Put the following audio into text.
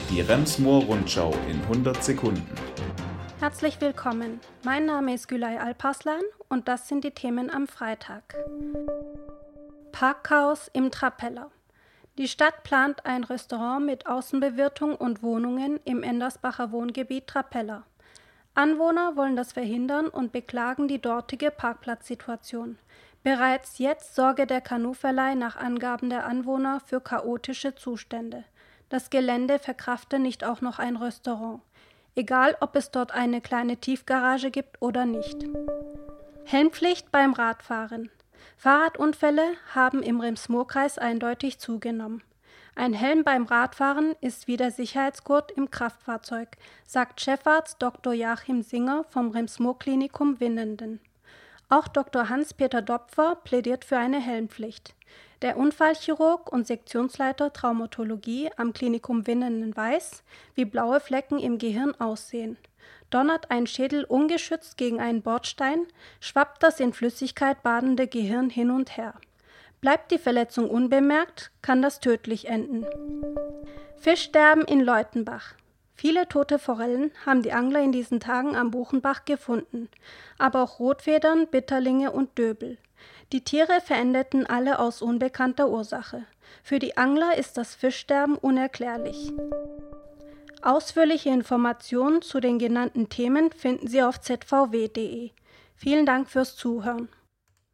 Die Rems-Murr-Rundschau in 100 Sekunden. Herzlich willkommen. Mein Name ist Gülay Alparslan und das sind die Themen am Freitag. Parkchaos im Trappeller. Die Stadt plant ein Restaurant mit Außenbewirtung und Wohnungen im Endersbacher Wohngebiet Trappeller. Anwohner wollen das verhindern und beklagen die dortige Parkplatzsituation. Bereits jetzt sorge der Kanuverleih nach Angaben der Anwohner für chaotische Zustände. Das Gelände verkrafte nicht auch noch ein Restaurant. Egal, ob es dort eine kleine Tiefgarage gibt oder nicht. Helmpflicht beim Radfahren. Fahrradunfälle haben im Rems-Murr-Kreis eindeutig zugenommen. Ein Helm beim Radfahren ist wie der Sicherheitsgurt im Kraftfahrzeug, sagt Chefarzt Dr. Joachim Singer vom Rems-Murr-Klinikum Winnenden. Auch Dr. Hans-Peter Dopfer plädiert für eine Helmpflicht. Der Unfallchirurg und Sektionsleiter Traumatologie am Klinikum Winnenden weiß, wie blaue Flecken im Gehirn aussehen. Donnert ein Schädel ungeschützt gegen einen Bordstein, schwappt das in Flüssigkeit badende Gehirn hin und her. Bleibt die Verletzung unbemerkt, kann das tödlich enden. Fischsterben in Leutenbach. Viele tote Forellen haben die Angler in diesen Tagen am Buchenbach gefunden, aber auch Rotfedern, Bitterlinge und Döbel. Die Tiere verendeten alle aus unbekannter Ursache. Für die Angler ist das Fischsterben unerklärlich. Ausführliche Informationen zu den genannten Themen finden Sie auf zvw.de. Vielen Dank fürs Zuhören.